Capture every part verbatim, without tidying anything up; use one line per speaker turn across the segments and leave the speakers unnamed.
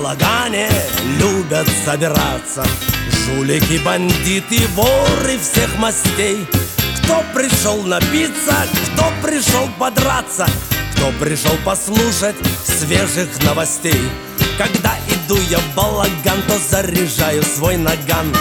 балагане любят собираться жулики, бандиты, воры всех мастей. Кто пришел напиться, кто пришел подраться, кто пришел послушать свежих новостей. Когда иду я в балаган, то заряжаю свой наган.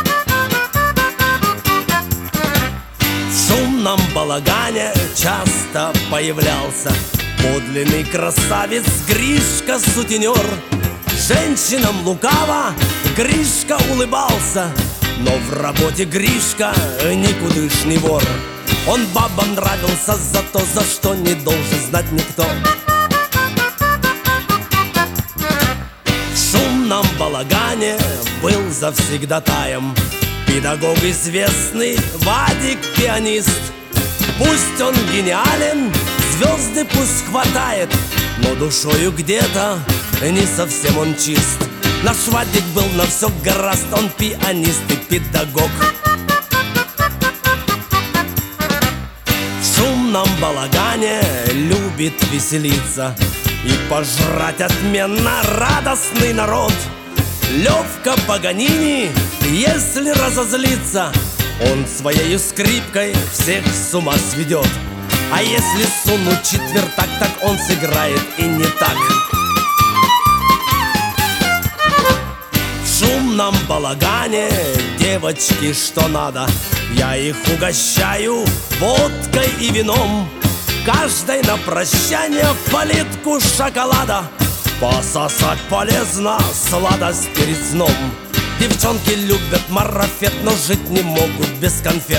В шумном балагане часто появлялся подлинный красавец Гришка сутенер. Женщинам лукаво Гришка улыбался, но в работе Гришка никудышный вор. Он бабам нравился за то, за что не должен знать никто. В шумном балагане был завсегдатаем педагог известный Вадик пианист. Пусть он гениален, звезды пусть хватает, но душою где-то не совсем он чист. Наш Вадик был на все гораст, он пианист и педагог. В шумном балагане любит веселиться и пожрать отменно радостный народ. Левка Паганини, если разозлится, он своей скрипкой всех с ума сведет. А если сунуть четвертак, так он сыграет и не так. В шумном балагане девочки что надо, я их угощаю водкой и вином. Каждой на прощание плитку шоколада, пососать полезно, сладость перед сном. Девчонки любят марафет, но жить не могут без конфет.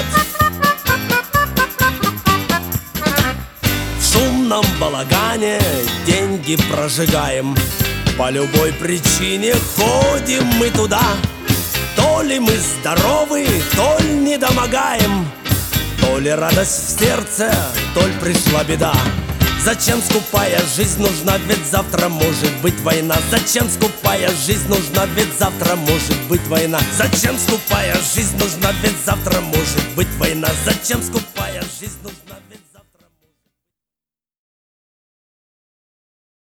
В шумном балагане деньги прожигаем, по любой причине ходим мы туда. То ли мы здоровы, то ли недомогаем, то ли радость в сердце, то ли пришла беда. Зачем скупая жизнь нужна, ведь завтра может быть война. Зачем скупая жизнь нужна, ведь завтра может быть война. Зачем скупая жизнь нужна, ведь завтра может быть война. Зачем скупая жизнь